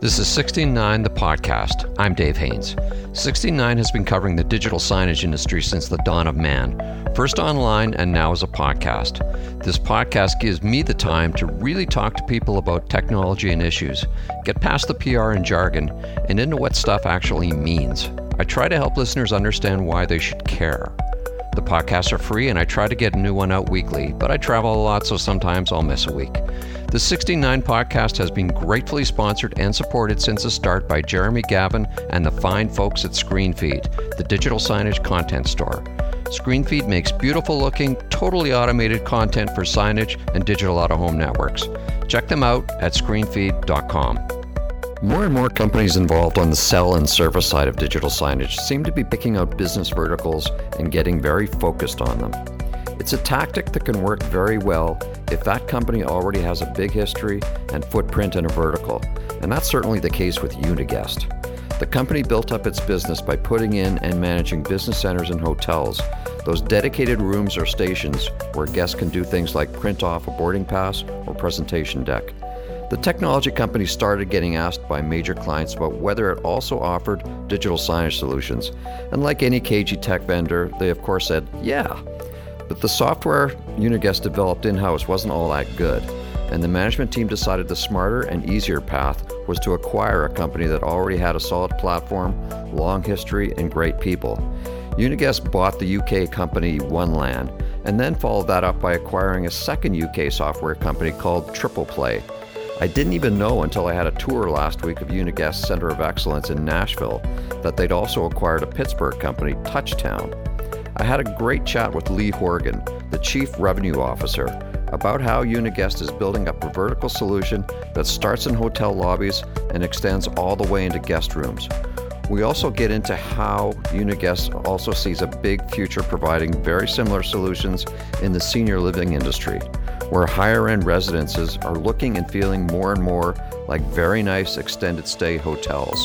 This is 16.9, the podcast. I'm Dave Haynes. 16.9 has been covering the digital signage industry since the dawn of man, first online and now as a podcast. This podcast gives me the time to really talk to people about technology and issues, get past the PR and jargon, and into what stuff actually means. I try to help listeners understand why they should care. The podcasts are free and I try to get a new one out weekly, but I travel a lot, so sometimes I'll miss a week. The 16.9 podcast has been gratefully sponsored and supported since the start by Jeremy Gavin and the fine folks at ScreenFeed, the digital signage content store. ScreenFeed makes beautiful looking, totally automated content for signage and digital out-of-home networks. Check them out at screenfeed.com. More and more companies involved on the sell and service side of digital signage seem to be picking out business verticals and getting very focused on them. It's a tactic that can work very well if that company already has a big history and footprint in a vertical, and that's certainly the case with Uniguest. The company built up its business by putting in and managing business centers and hotels, those dedicated rooms or stations where guests can do things like print off a boarding pass or presentation deck. The technology company started getting asked by major clients about whether it also offered digital signage solutions, and like any cagey tech vendor, they of course said, yeah. But the software Uniguest developed in-house wasn't all that good, and the management team decided the smarter and easier path was to acquire a company that already had a solid platform, long history, and great people. Uniguest bought the UK company OneLand, and then followed that up by acquiring a second UK software company called Triple Play. I didn't even know until I had a tour last week of Uniguest's Center of Excellence in Nashville that they'd also acquired a Pittsburgh company, Touchtown. I had a great chat with Lee Horgan, the Chief Revenue Officer, about how Uniguest is building up a vertical solution that starts in hotel lobbies and extends all the way into guest rooms. We also get into how Uniguest also sees a big future providing very similar solutions in the senior living industry, where higher-end residences are looking and feeling more and more like very nice extended stay hotels.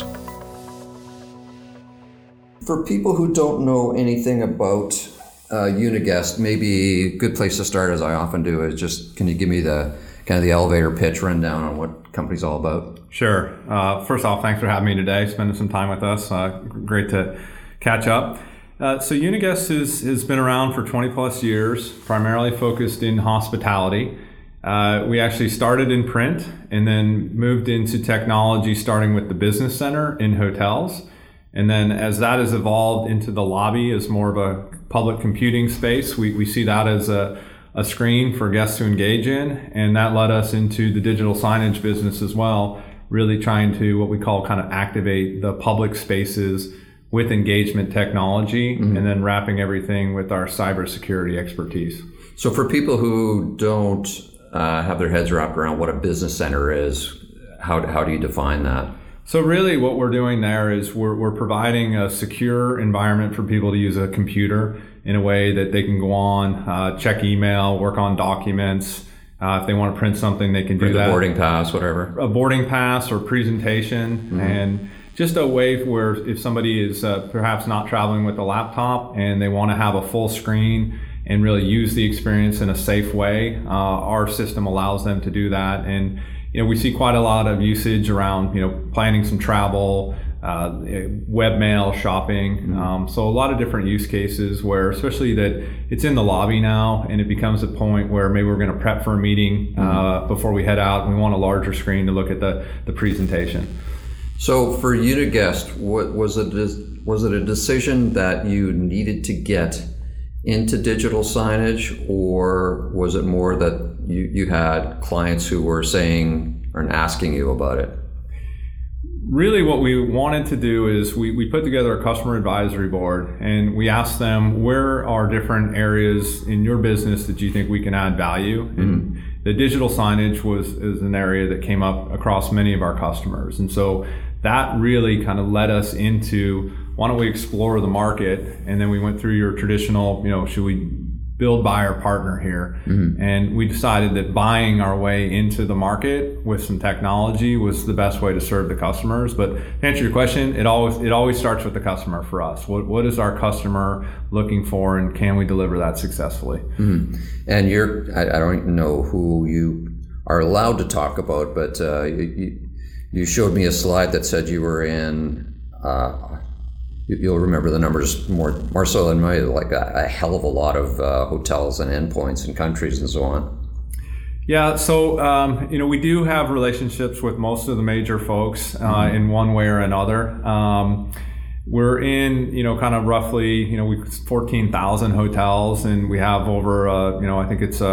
For people who don't know anything about Uniguest, maybe a good place to start, as I often do, is just, can you give me the kind of the elevator pitch rundown on what the company's all about? Sure. First off, thanks for having me today, spending some time with us. Great to catch up. So Uniguest has been around for 20 plus years, primarily focused in hospitality. We actually started in print and then moved into technology, starting with the business center in hotels. And then as that has evolved into the lobby as more of a public computing space, we see that as a screen for guests to engage in. And that led us into the digital signage business as well, really trying to what we call kind of activate the public spaces with engagement technology, and then wrapping everything with our cybersecurity expertise. So for people who don't have their heads wrapped around what a business center is, how do you define that? So really what we're doing there is we're providing a secure environment for people to use a computer in a way that they can go on, check email, work on documents. If they want to print something, they can do that. A boarding pass, whatever. A boarding pass or presentation, and just a way where if somebody is perhaps not traveling with a laptop and they want to have a full screen and really use the experience in a safe way, our system allows them to do that. And we see quite a lot of usage around planning some travel, webmail, shopping. So a lot of different use cases where, especially that it's in the lobby now, and it becomes a point where maybe we're going to prep for a meeting before we head out, and we want a larger screen to look at the presentation. So for Uniguest, was it a decision that you needed to get into digital signage, or was it more that you had clients who were saying or asking you about it? Really what we wanted to do is we put together a customer advisory board, and we asked them, where are different areas in your business that you think we can add value? And the digital signage is an area that came up across many of our customers. And so that really kind of led us into, why don't we explore the market? And then we went through your traditional, should we build, buy, or partner here? And we decided that buying our way into the market with some technology was the best way to serve the customers. But to answer your question, it always starts with the customer for us. What is our customer looking for, and can we deliver that successfully? And I don't know who you are allowed to talk about, but You showed me a slide that said you were in, you'll remember the numbers more so than me, like a hell of a lot of hotels and endpoints and countries and so on. Yeah, so we do have relationships with most of the major folks in one way or another. We're in, kind of roughly, 14,000 hotels, and we have over, I think it's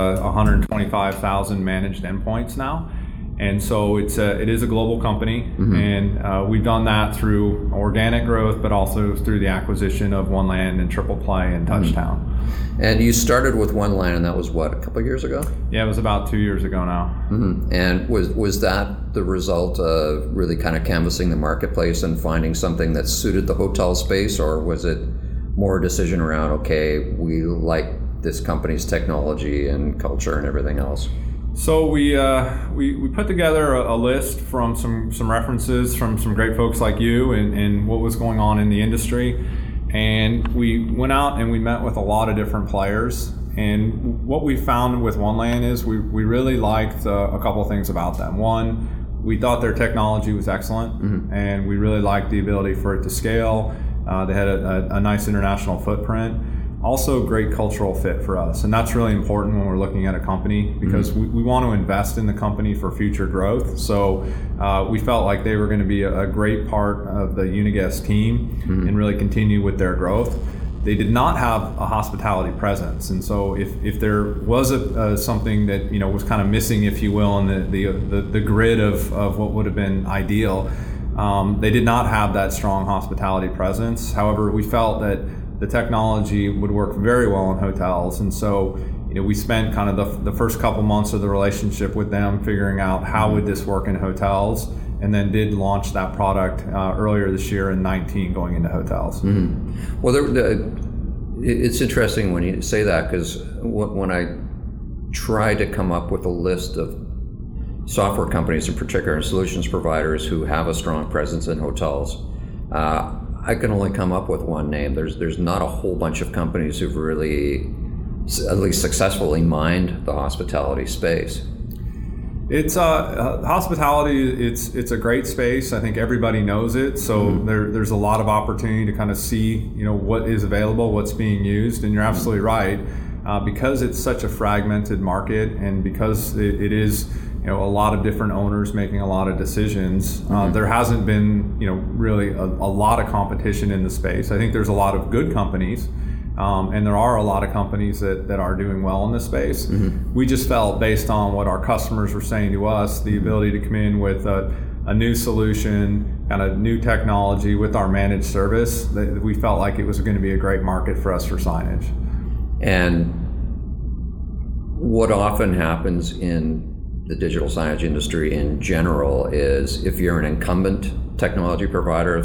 125,000 managed endpoints now. And so it is a global company, and we've done that through organic growth, but also through the acquisition of OneLand and Triple Play and Touchdown. And you started with OneLand, and that was what, a couple of years ago? Yeah, it was about 2 years ago now. And was that the result of really kind of canvassing the marketplace and finding something that suited the hotel space, or was it more a decision around, okay, we like this company's technology and culture and everything else? So we put together a list from some references from some great folks like you and what was going on in the industry. And we went out and we met with a lot of different players. And what we found with OneLand is we really liked a couple of things about them. One, we thought their technology was excellent, and we really liked the ability for it to scale. They had a nice international footprint. Also, great cultural fit for us, and that's really important when we're looking at a company, because we want to invest in the company for future growth. So we felt like they were going to be a great part of the Uniguest team and really continue with their growth. They did not have a hospitality presence, and so if there was something that was kind of missing, if you will, in the grid of what would have been ideal, they did not have that strong hospitality presence. However, we felt that the technology would work very well in hotels, and so we spent kind of the first couple months of the relationship with them figuring out how would this work in hotels, and then did launch that product earlier this year in 2019 going into hotels. Well, it's interesting when you say that, because when I try to come up with a list of software companies in particular and solutions providers who have a strong presence in hotels, I can only come up with one name. There's not a whole bunch of companies who've really, at least successfully, mined the hospitality space. It's hospitality. It's a great space. I think everybody knows it. So there's a lot of opportunity to kind of see what is available, what's being used, and you're absolutely right. Because it's such a fragmented market, and because it is a lot of different owners making a lot of decisions, there hasn't been really a lot of competition in the space. I think there's a lot of good companies, and there are a lot of companies that are doing well in this space. We just felt, based on what our customers were saying to us, the ability to come in with a new solution, kind of new technology with our managed service, that we felt like it was going to be a great market for us for signage. And what often happens in the digital signage industry in general is, if you're an incumbent technology provider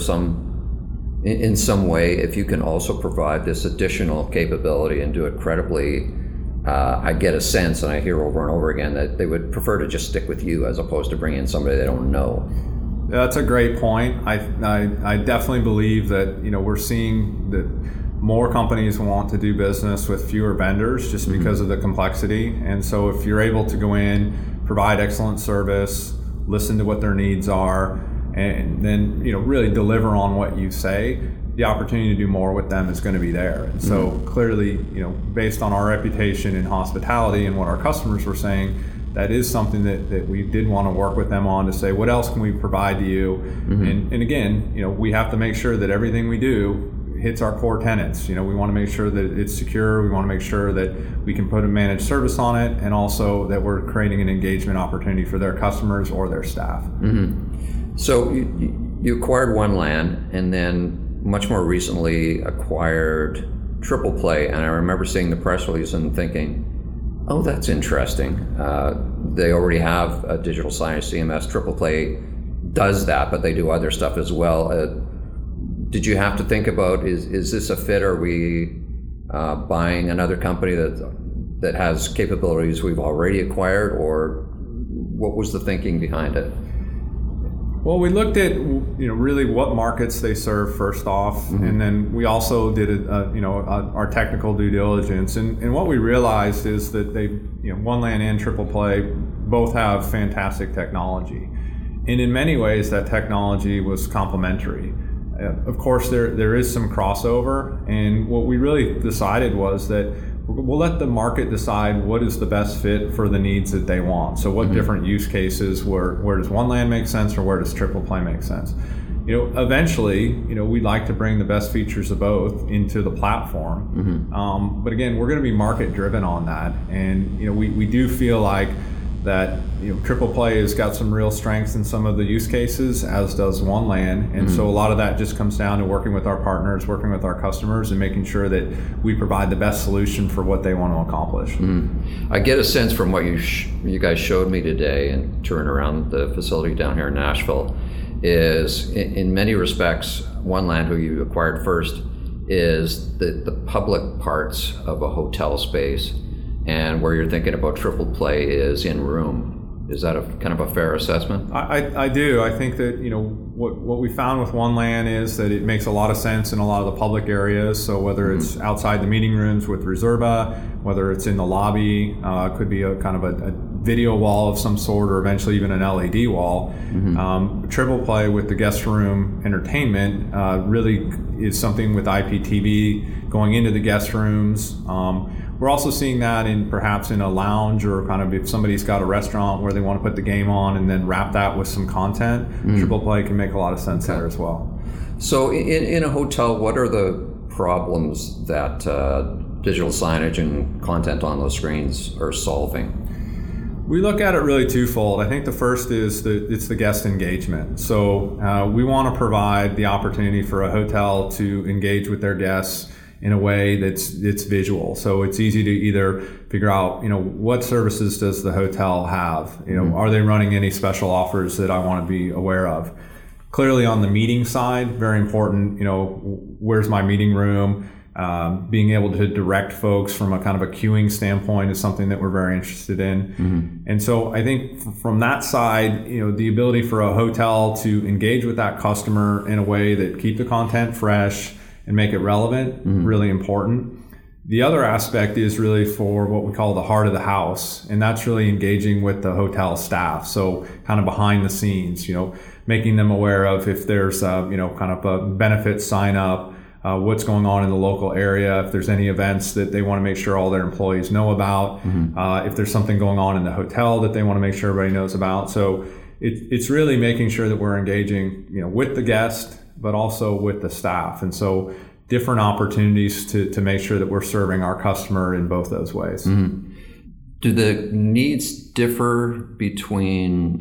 in some way, if you can also provide this additional capability and do it credibly, I get a sense, and I hear over and over again, that they would prefer to just stick with you as opposed to bring in somebody they don't know. That's a great point. I definitely believe that we're seeing that more companies want to do business with fewer vendors just because of the complexity. And so if you're able to go in, provide excellent service, listen to what their needs are, and then really deliver on what you say, the opportunity to do more with them is going to be there. And so clearly, based on our reputation in hospitality and what our customers were saying, that is something that we did want to work with them on, to say, what else can we provide to you? And again, we have to make sure that everything we do hits our core tenets. We want to make sure that it's secure. We want to make sure that we can put a managed service on it, and also that we're creating an engagement opportunity for their customers or their staff. So you acquired OneLand, and then much more recently acquired Triple Play, and I remember seeing the press release and thinking, oh, that's interesting. They already have a digital signage CMS. Triple Play does that, but they do other stuff as well. Did you have to think about, is this a fit? Are we buying another company that has capabilities we've already acquired, or what was the thinking behind it? Well, we looked at really what markets they serve first off, and then we also did our technical due diligence. And what we realized is that they OneLand and Triple Play both have fantastic technology. And in many ways, that technology was complementary. Of course, there is some crossover, and what we really decided was that we'll let the market decide what is the best fit for the needs that they want. So what different use cases, where does OneLand make sense, or where does Triple Play make sense? Eventually, we'd like to bring the best features of both into the platform. But again, we're going to be market driven on that. And, we do feel like that, Triple Play has got some real strengths in some of the use cases, as does OneLand. And so a lot of that just comes down to working with our partners, working with our customers, and making sure that we provide the best solution for what they want to accomplish. I get a sense from what you guys showed me today and touring around the facility down here in Nashville, is in many respects, OneLand, who you acquired first, is the public parts of a hotel space, and where you're thinking about Triple Play is in room. Is that a kind of a fair assessment? I do. I think that what we found with OneLand is that it makes a lot of sense in a lot of the public areas. So whether it's outside the meeting rooms with Reserva, whether it's in the lobby, could be a kind of a video wall of some sort, or eventually even an LED wall. Triple Play with the guest room entertainment really is something with IPTV going into the guest rooms. We're also seeing that perhaps in a lounge, or kind of if somebody's got a restaurant where they want to put the game on and then wrap that with some content. Triple Play can make a lot of sense there as well. So in a hotel, what are the problems that digital signage and content on those screens are solving? We look at it really twofold. I think the first is it's the guest engagement. So we want to provide the opportunity for a hotel to engage with their guests in a way that's visual. So it's easy to either figure out, what services does the hotel have? Are they running any special offers that I want to be aware of? Clearly on the meeting side, very important, where's my meeting room? Being able to direct folks from a kind of a queuing standpoint is something that we're very interested in. And so I think from that side, the ability for a hotel to engage with that customer in a way that keep the content fresh and make it relevant, really important. The other aspect is really for what we call the heart of the house, and that's really engaging with the hotel staff. So kind of behind the scenes, making them aware of if there's kind of a benefit sign up, what's going on in the local area, if there's any events that they want to make sure all their employees know about, if there's something going on in the hotel that they want to make sure everybody knows about. So it's really making sure that we're engaging, with the guest, but also with the staff. And so different opportunities to make sure that we're serving our customer in both those ways. Do the needs differ between,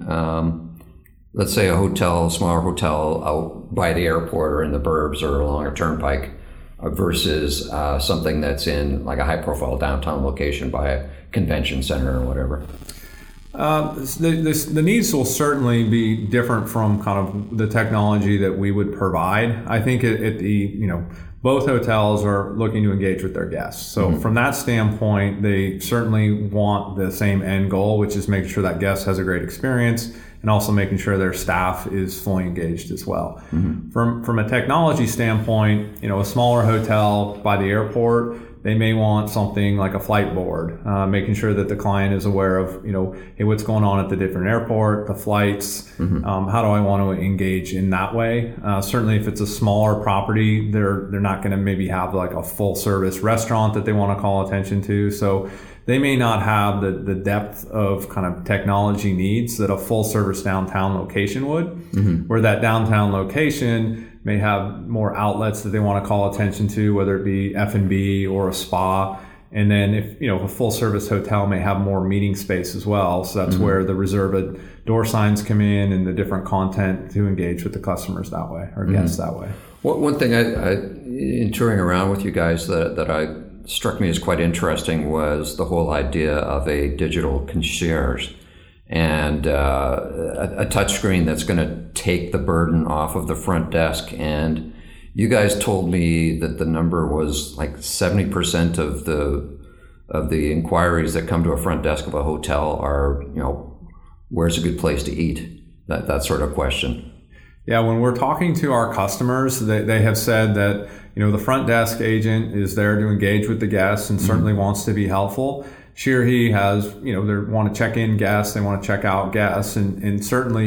let's say, a smaller hotel out by the airport or in the burbs or along a turnpike versus something that's in like a high-profile downtown location by a convention center or whatever? The needs will certainly be different from kind of the technology that we would provide. I think both hotels are looking to engage with their guests. So from that standpoint, they certainly want the same end goal, which is making sure that guest has a great experience and also making sure their staff is fully engaged as well. From a technology standpoint, a smaller hotel by the airport, they may want something like a flight board, making sure that the client is aware of, hey, what's going on at the different airport, the flights, how do I want to engage in that way? Certainly if it's a smaller property, they're not going to maybe have like a full service restaurant that they want to call attention to. So they may not have the depth of kind of technology needs that a full service downtown location would, where that downtown location may have more outlets that they want to call attention to, whether it be F&B or a spa. And then if, a full service hotel may have more meeting space as well. So that's where the Reserva door signs come in and the different content to engage with the customers that way, or guests that way. Well, one thing I in touring around with you guys that struck me as quite interesting was the whole idea of a digital concierge and a touchscreen that's going to take the burden off of the front desk. And you guys told me that the number was like 70% of the inquiries that come to a front desk of a hotel are, where's a good place to eat? That sort of question. Yeah, when we're talking to our customers, they have said that, the front desk agent is there to engage with the guests and certainly wants to be helpful. She or he has, they want to check in guests, they want to check out guests, and certainly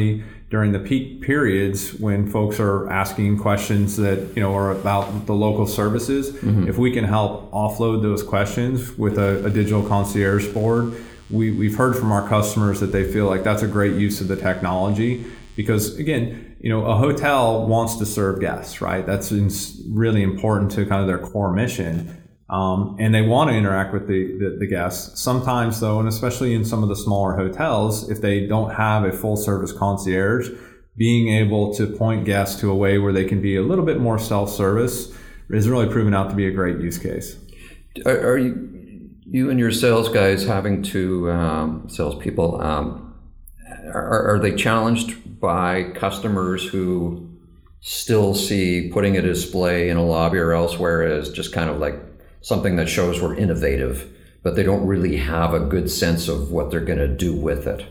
during the peak periods when folks are asking questions that are about the local services, if we can help offload those questions with a digital concierge board, we've heard from our customers that they feel like that's a great use of the technology, because again, a hotel wants to serve guests, right? That's really important to kind of their core mission. And they want to interact with the guests. Sometimes though, and especially in some of the smaller hotels, if they don't have a full service concierge, being able to point guests to a way where they can be a little bit more self-service is really proven out to be a great use case. Are you and your sales guys having to, salespeople, are they challenged by customers who still see putting a display in a lobby or elsewhere as just kind of like something that shows we're innovative, but they don't really have a good sense of what they're going to do with it?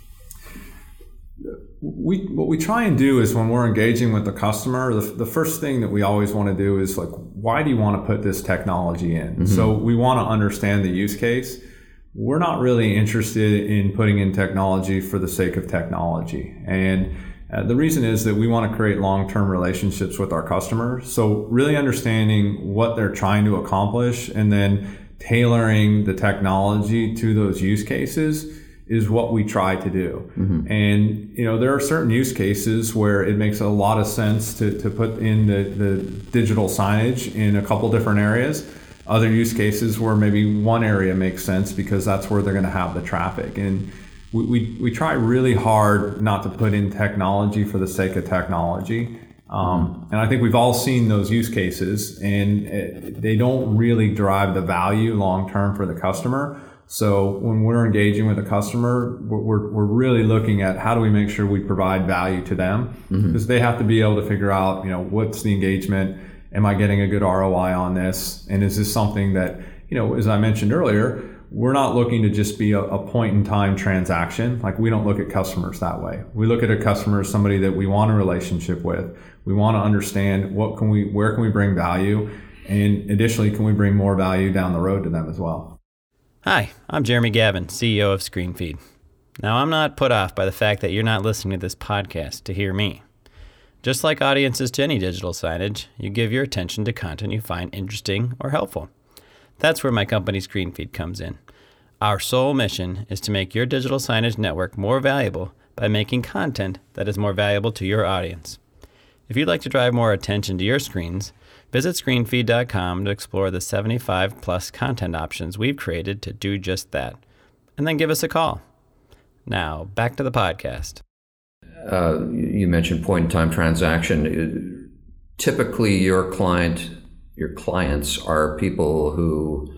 What we try and do is when we're engaging with the customer, the first thing that we always want to do is like, why do you want to put this technology in? So we want to understand the use case. We're not really interested in putting in technology for the sake of technology. And the reason is that we want to create long-term relationships with our customers. So really understanding what they're trying to accomplish and then tailoring the technology to those use cases is what we try to do. And there are certain use cases where it makes a lot of sense to put in the digital signage in a couple different areas. Other use cases where maybe one area makes sense because that's where they're going to have the traffic. And we try really hard not to put in technology for the sake of technology. And I think we've all seen those use cases, and they don't really drive the value long term for the customer. So when we're engaging with a customer, we're really looking at how do we make sure we provide value to them, because they have to be able to figure out, what's the engagement? Am I getting a good ROI on this? And is this something that, as I mentioned earlier, we're not looking to just be a point in time transaction. Like, we don't look at customers that way. We look at a customer as somebody that we want a relationship with. We want to understand where can we bring value? And additionally, can we bring more value down the road to them as well? Hi, I'm Jeremy Gavin, CEO of ScreenFeed. Now, I'm not put off by the fact that you're not listening to this podcast to hear me. Just like audiences to any digital signage, you give your attention to content you find interesting or helpful. That's where my company ScreenFeed comes in. Our sole mission is to make your digital signage network more valuable by making content that is more valuable to your audience. If you'd like to drive more attention to your screens, visit screenfeed.com to explore the 75-plus content options we've created to do just that. And then give us a call. Now, back to the podcast. You mentioned point-in-time transaction. Typically, your clients are people who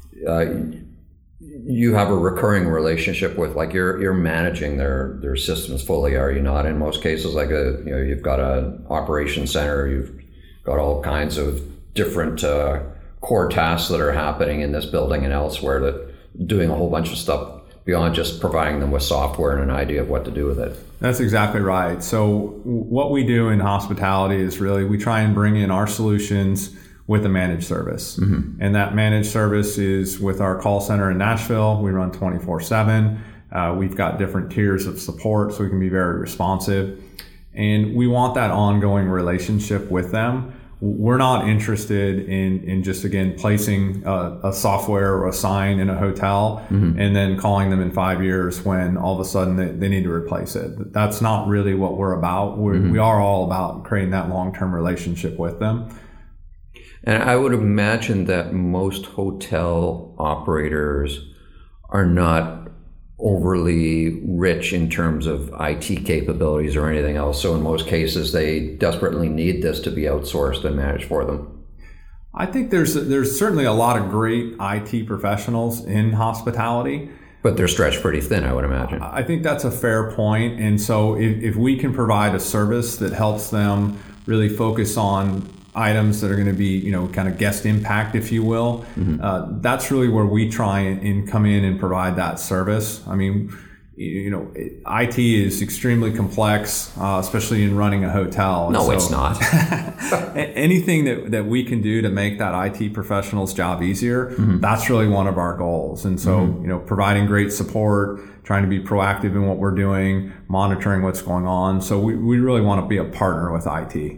you have a recurring relationship with, like you're managing their systems fully, are you not? In most cases, like you've got an operations center, you've got all kinds of different core tasks that are happening in this building and elsewhere, that doing a whole bunch of stuff beyond just providing them with software and an idea of what to do with it. That's exactly right. So what we do in hospitality is really we try and bring in our solutions with a managed service. And that managed service is with our call center in Nashville. We run 24/7. We've got different tiers of support so we can be very responsive. And we want that ongoing relationship with them. We're not interested in just, again, placing a software or a sign in a hotel and then calling them in 5 years when all of a sudden they need to replace it. That's not really what we're about. We are all about creating that long-term relationship with them. And I would imagine that most hotel operators are not overly rich in terms of IT capabilities or anything else. So in most cases, they desperately need this to be outsourced and managed for them. I think there's certainly a lot of great IT professionals in hospitality. But they're stretched pretty thin, I would imagine. I think that's a fair point. And so if we can provide a service that helps them really focus on items that are going to be, kind of guest impact, if you will, that's really where we try and come in and provide that service. I mean, IT is extremely complex, especially in running a hotel. No, it's not. Anything that we can do to make that IT professional's job easier, that's really one of our goals. And so, providing great support, trying to be proactive in what we're doing, monitoring what's going on. So we really want to be a partner with IT.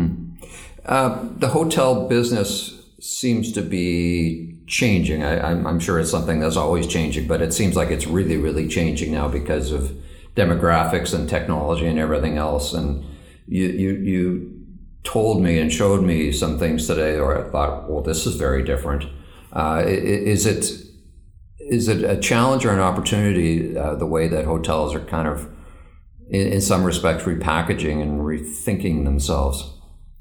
The hotel business seems to be changing. I'm sure it's something that's always changing, but it seems like it's really, really changing now because of demographics and technology and everything else. And you told me and showed me some things today where I thought, well, this is very different. Is it a challenge or an opportunity, the way that hotels are kind of, in some respects, repackaging and rethinking themselves?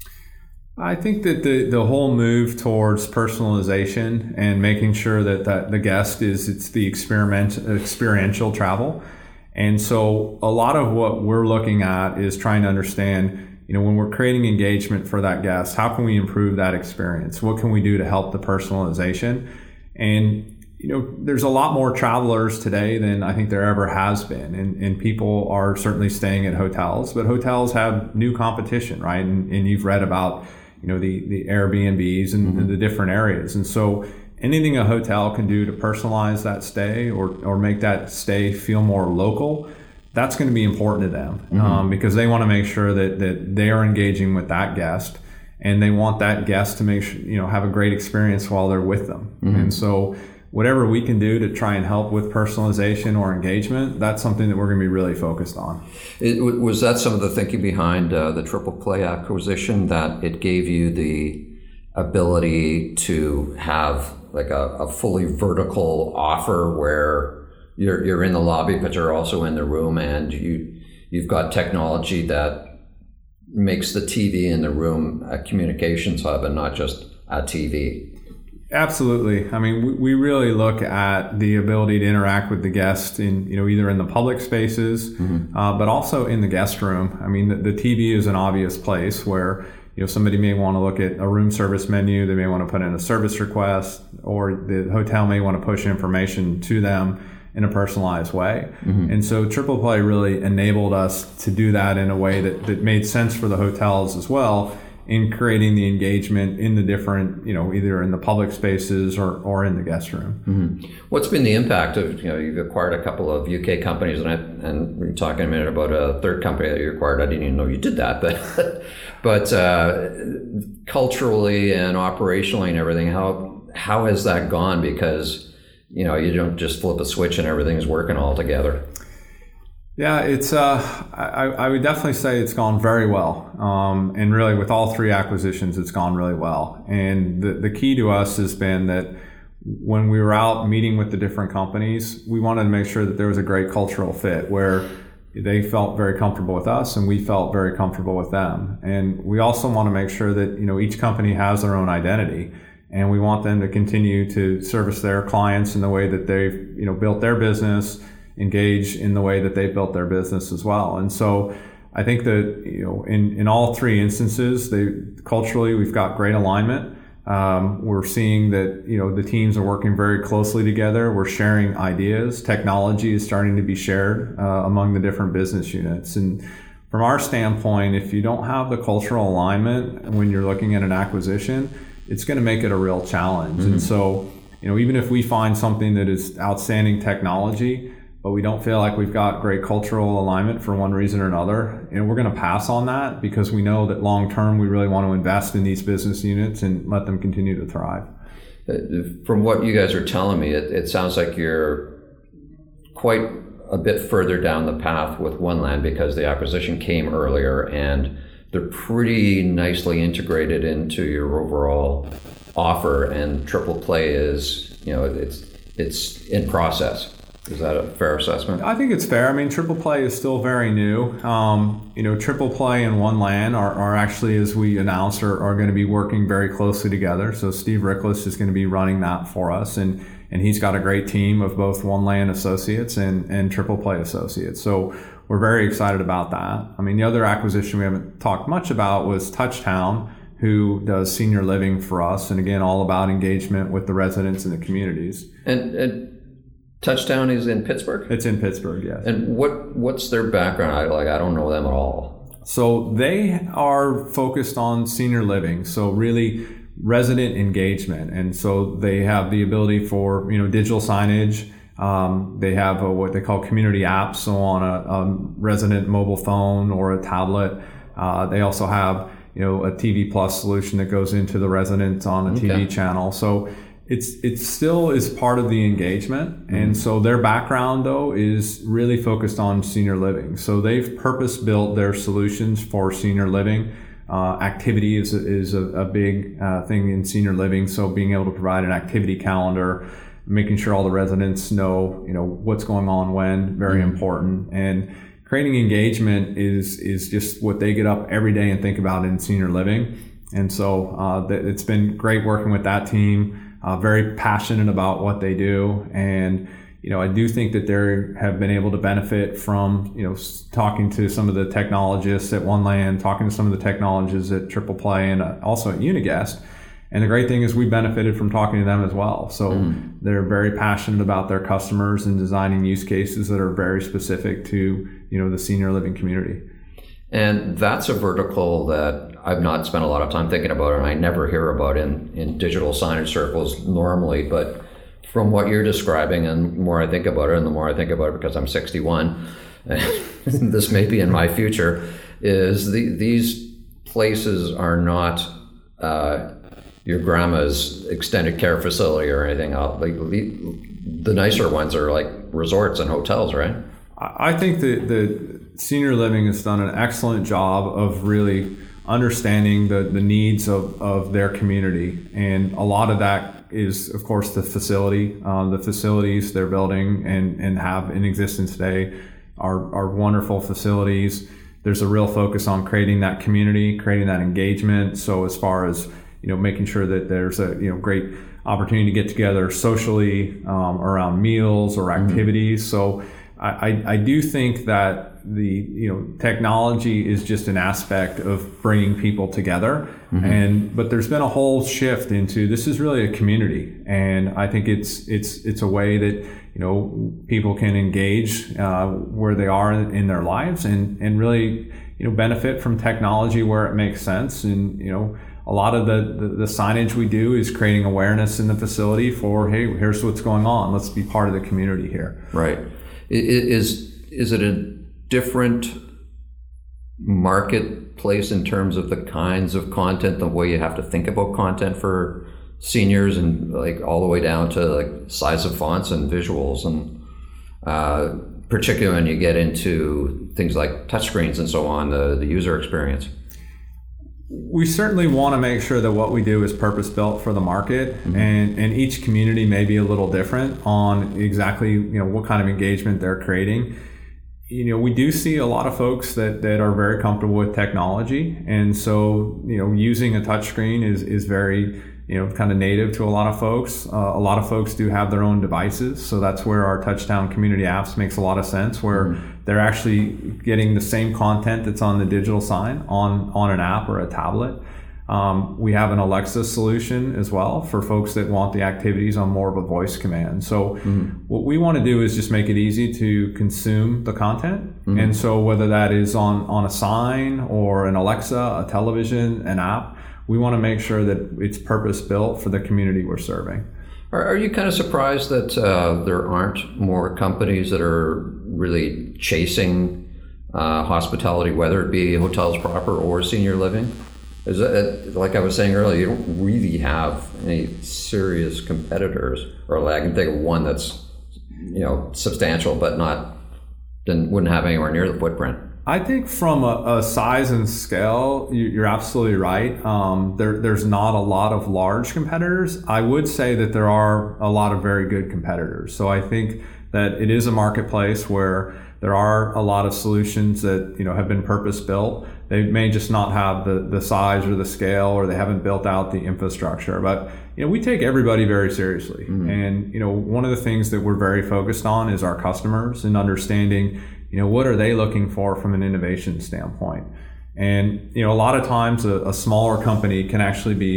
I think that the whole move towards personalization and making sure that the guest it's the experiential travel. And so a lot of what we're looking at is trying to understand, when we're creating engagement for that guest, how can we improve that experience? What can we do to help the personalization? And there's a lot more travelers today than I think there ever has been. And people are certainly staying at hotels, but hotels have new competition, right? And you've read about the Airbnbs and the different areas. And so anything a hotel can do to personalize that stay or make that stay feel more local, that's going to be important to them, because they want to make sure that they are engaging with that guest, and they want that guest to make sure, have a great experience while they're with them. And so whatever we can do to try and help with personalization or engagement, that's something that we're going to be really focused on. Was that some of the thinking behind the Triple Play acquisition, that it gave you the ability to have like a fully vertical offer where you're in the lobby, but you're also in the room, and you've got technology that makes the TV in the room a communications hub and not just a TV? Absolutely. I mean, we really look at the ability to interact with the guest in, either in the public spaces, but also in the guest room. I mean, the TV is an obvious place where, somebody may want to look at a room service menu. They may want to put in a service request, or the hotel may want to push information to them in a personalized way. And so Triple Play really enabled us to do that in a way that made sense for the hotels as well, in creating the engagement in the different, either in the public spaces or in the guest room. What's been the impact of, you've acquired a couple of UK companies, and we're talking a minute about a third company that you acquired. I didn't even know you did that, but culturally and operationally and everything, how has that gone? Because, you don't just flip a switch and everything's working all together. Yeah, it's I would definitely say it's gone very well. And really with all three acquisitions, it's gone really well. And the key to us has been that when we were out meeting with the different companies, we wanted to make sure that there was a great cultural fit where they felt very comfortable with us and we felt very comfortable with them. And we also want to make sure that, each company has their own identity, and we want them to continue to service their clients in the way that they've, built their business, engage in the way that they built their business as well. And so I think that, in all three instances, culturally, we've got great alignment. We're seeing that, the teams are working very closely together. We're sharing ideas. Technology is starting to be shared among the different business units. And from our standpoint, if you don't have the cultural alignment when you're looking at an acquisition, it's going to make it a real challenge. And so, even if we find something that is outstanding technology, but we don't feel like we've got great cultural alignment for one reason or another, we're going to pass on that, because we know that long term we really want to invest in these business units and let them continue to thrive. From what you guys are telling me, it sounds like you're quite a bit further down the path with One Land, because the acquisition came earlier and they're pretty nicely integrated into your overall offer, and Triple Play is, it's in process. Is that a fair assessment? I think it's fair. I mean, Triple Play is still very new. Triple Play and One Land are actually, as we announced, are going to be working very closely together. So Steve Rickless is going to be running that for us, and he's got a great team of both One Land associates and Triple Play associates. So we're very excited about that. I mean, the other acquisition we haven't talked much about was Touchtown, who does senior living for us, and again, all about engagement with the residents and the communities. And Touchdown is in Pittsburgh? It's in Pittsburgh, yes. And what's their background? I don't know them at all. So they are focused on senior living, so really resident engagement. And so they have the ability for, digital signage. They have what they call community apps, so on a resident mobile phone or a tablet. They also have, a TV Plus solution that goes into the residents on a TV channel. So it still is part of the engagement. Mm-hmm. And so their background, though, is really focused on senior living. So they've purpose-built their solutions for senior living. Activity is a big thing in senior living. So being able to provide an activity calendar, making sure all the residents know, what's going on when, very important. And creating engagement is just what they get up every day and think about in senior living. And so it's been great working with that team. Very passionate about what they do. And, I do think that they have been able to benefit from, talking to some of the technologists at One Land, talking to some of the technologists at Triple Play and also at Uniguest. And the great thing is we benefited from talking to them as well. So they're very passionate about their customers and designing use cases that are very specific to, the senior living community. And that's a vertical that I've not spent a lot of time thinking about, and I never hear about in digital signage circles normally. But from what you're describing, and the more I think about it, and the more I think about it because I'm 61, and this may be in my future, is these places are not your grandma's extended care facility or anything else. Like the nicer ones are like resorts and hotels, right? I think that senior living has done an excellent job of really understanding the needs of their community. And a lot of that is, of course, the facilities they're building and have in existence today are wonderful facilities. There's a real focus on creating that community, creating that engagement. So as far as, making sure that there's a, great opportunity to get together socially around meals or activities. So I do think that the technology is just an aspect of bringing people together, but there's been a whole shift into this is really a community, and I think it's a way that people can engage where they are in their lives and really benefit from technology where it makes sense. And a lot of the signage we do is creating awareness in the facility for, hey, here's what's going on. Let's be part of the community here. Right. Is it a different marketplace in terms of the kinds of content, the way you have to think about content for seniors, and like all the way down to like size of fonts and visuals, and particularly when you get into things like touchscreens and so on, the user experience? We certainly want to make sure that what we do is purpose-built for the market, and each community may be a little different on exactly what kind of engagement they're creating. We do see a lot of folks that are very comfortable with technology, and so using a touchscreen is very kind of native to a lot of folks. A lot of folks do have their own devices, so that's where our Touchdown community apps makes a lot of sense, where they're actually getting the same content that's on the digital sign on an app or a tablet. We have an Alexa solution as well for folks that want the activities on more of a voice command. So what we want to do is just make it easy to consume the content. And so whether that is on a sign or an Alexa, a television, an app, we want to make sure that it's purpose-built for the community we're serving. Are you kind of surprised that there aren't more companies that are really chasing hospitality, whether it be hotels proper or senior living? Is it, like I was saying earlier, you don't really have any serious competitors, or I can think of one that's substantial, but wouldn't have anywhere near the footprint. I think from a size and scale, you're absolutely right. There's not a lot of large competitors. I would say that there are a lot of very good competitors. So I think that it is a marketplace where there are a lot of solutions that have been purpose-built. They may just not have the size or the scale, or they haven't built out the infrastructure. But we take everybody very seriously. And one of the things that we're very focused on is our customers and understanding what are they looking for from an innovation standpoint. And a lot of times a smaller company can actually be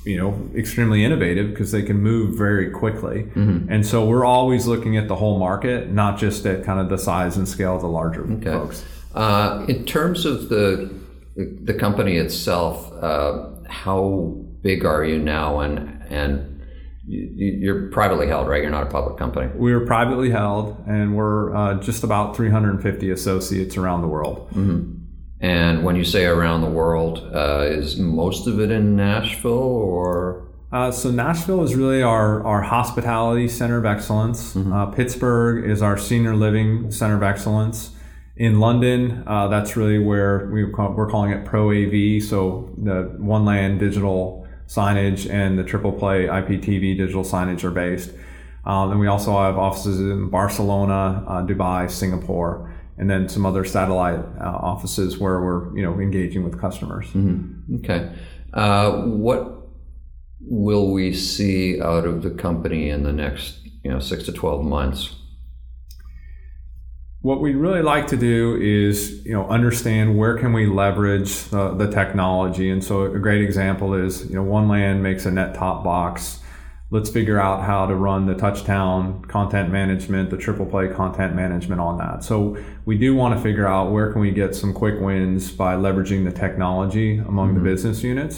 extremely innovative because they can move very quickly. And so we're always looking at the whole market, not just at kind of the size and scale of the larger folks. In terms of the company itself, how big are you now? And you're privately held, right? You're not a public company. We're privately held, and we're just about 350 associates around the world. And when you say around the world, is most of it in Nashville, or? So Nashville is really our hospitality center of excellence. Pittsburgh is our senior living center of excellence. In London, that's really where we're calling it Pro AV, so the One Land digital signage and the Triple Play IPTV digital signage are based. And we also have offices in Barcelona, Dubai, Singapore, and then some other satellite offices where we're engaging with customers. Okay. What will we see out of the company in the next 6 to 12 months? What we'd really like to do is, understand where can we leverage the technology. And so a great example is, One Land makes a net top box. Let's figure out how to run the Touchtown content management, the Triple Play content management on that. So we do want to figure out where can we get some quick wins by leveraging the technology among the business units.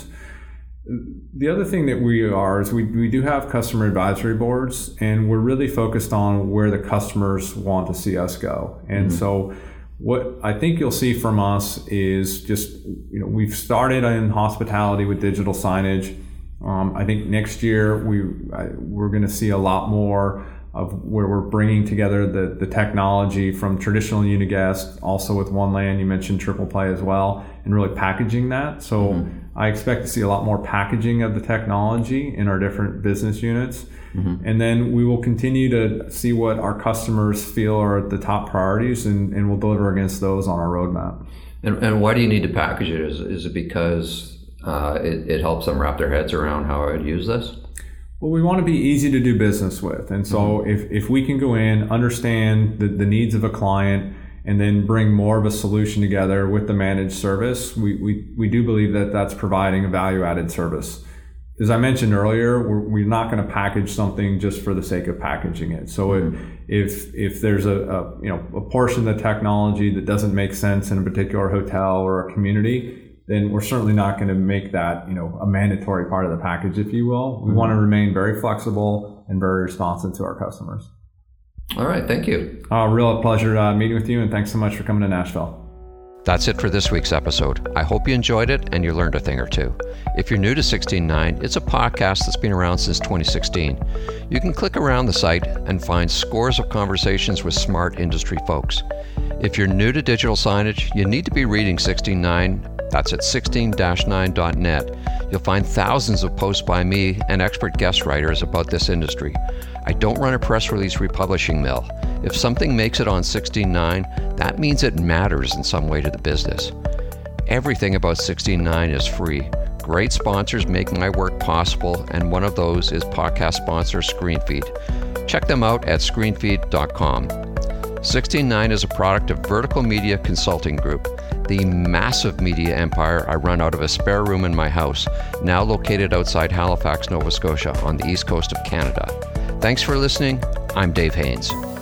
The other thing that we are is we do have customer advisory boards, and we're really focused on where the customers want to see us go. And so what I think you'll see from us is just, we've started in hospitality with digital signage. I think next year we're going to see a lot more of where we're bringing together the technology from traditional Uniguest, also with One Land, you mentioned Triple Play as well, and really packaging that. So I expect to see a lot more packaging of the technology in our different business units. And then we will continue to see what our customers feel are the top priorities, and we'll deliver against those on our roadmap. And why do you need to package it? Is it because it helps them wrap their heads around how I would use this? Well, we want to be easy to do business with. And so if we can go in, understand the needs of a client, and then bring more of a solution together with the managed service, we do believe that that's providing a value-added service. As I mentioned earlier, we're not going to package something just for the sake of packaging it. So if there's a portion of the technology that doesn't make sense in a particular hotel or a community, then we're certainly not going to make that, a mandatory part of the package, if you will. We want to remain very flexible and very responsive to our customers. All right. Thank you. Real pleasure meeting with you, and thanks so much for coming to Nashville. That's it for this week's episode. I hope you enjoyed it and you learned a thing or two. If you're new to 16.9, it's a podcast that's been around since 2016. You can click around the site and find scores of conversations with smart industry folks. If you're new to digital signage, you need to be reading 16.9. That's at 16-9.net. You'll find thousands of posts by me and expert guest writers about this industry. I don't run a press release republishing mill. If something makes it on 16.9, that means it matters in some way to the business. Everything about 16.9 is free. Great sponsors make my work possible, and one of those is podcast sponsor ScreenFeed. Check them out at screenfeed.com. 16.9 is a product of Vertical Media Consulting Group, the massive media empire I run out of a spare room in my house, now located outside Halifax, Nova Scotia, on the east coast of Canada. Thanks for listening. I'm Dave Haynes.